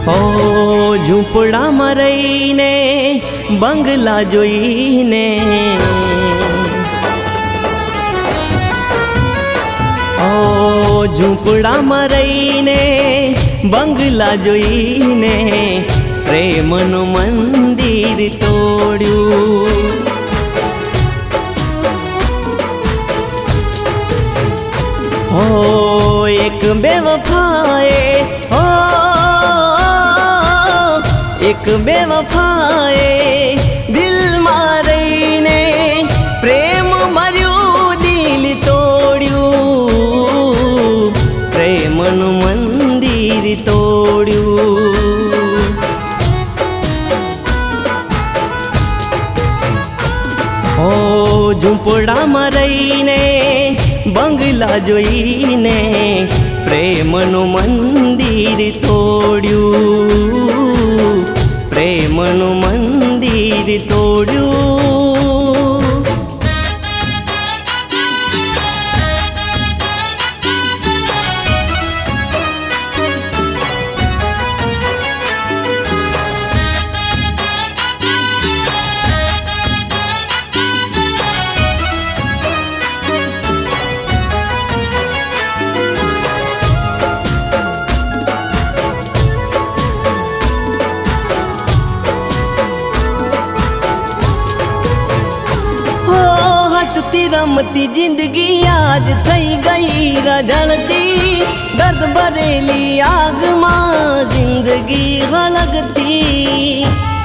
હો ઝૂંપડામાં રહીને બંગલા જોઈને, ઓ ઝૂંપડામાં રહીને બંગલા જોઈને પ્રેમનું મંદિર તોડ્યું. હો એક બેવફાએ, હો એક બેવફાએ દિલમાં રહીને પ્રેમ મર્યું, દિલ તોડ્યું, પ્રેમનું મંદિર તોડ્યું. હો ઝૂંપડામાં રહીને બંગલા જોઈને પ્રેમનું મંદિર તોડ્યું, પ્રેમનું મંદિર તોડ્યું. હસતી રમતી જિંદગી આજ થઈ ગઈ રઝળતી, દર્દ ભરેલી આગમાં જિંદગી હળગતી.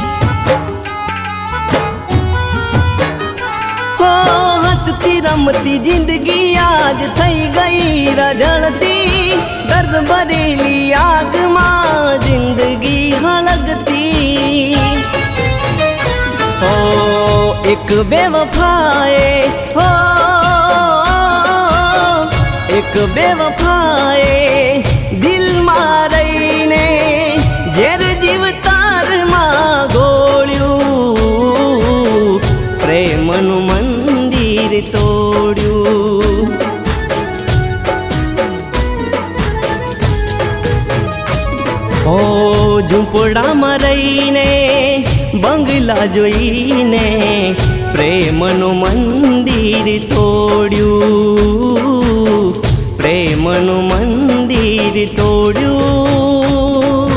હો હસતી રમતી જિંદગી આજ થઈ ગઈ રઝળતી, દર્દ ભરેલી આગમાં જિંદગી હળગતી. હો એક બેવફાએ, હો એક બેવફાએ દિલમાં રહીને ઝેર જીવતારમાં ગોળ્યું, પ્રેમનું મંદિર તોડ્યું. હો ઝૂંપડામાં રહીને બંગલા જોઈને પ્રેમનું મંદિર તોડ્યું, પ્રેમનું મંદિર તોડ્યું.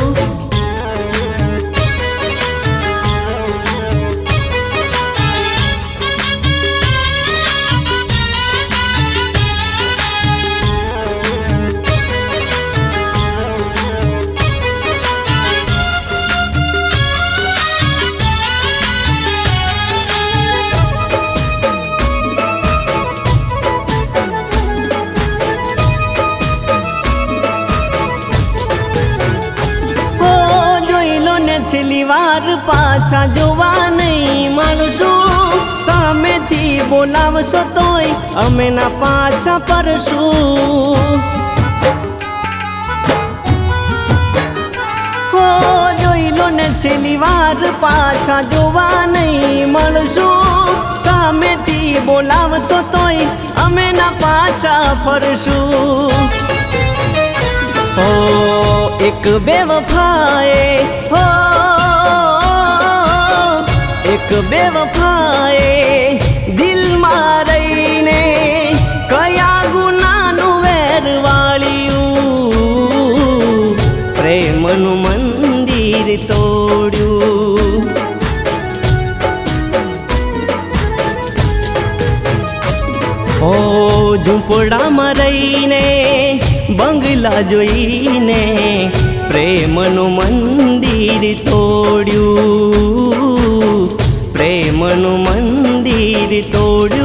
છેલ્લી વાર પાછા જોવા નહીં મળશું, સામેથી બોલાવશો તોય અમે ના પાછા ફરશું. હો જોઈ લો ને છેલ્લી વાર પાછા જોવા નહીં મળશું, સામેથી બોલાવશો તોય અમે ના પાછા ફરશું. હો એક બેવફાએ, હો એક બેવફાએ દિલમાં રહીને કયા ગુનાનું વેર વાળ્યું, પ્રેમનું મંદિર તોડ્યું. હો ઝૂંપડામાં રહીને બંગલા જોઈને પ્રેમનું મંદિર તોડ્યું, પ્રેમનું મંદિર તોડ્યું.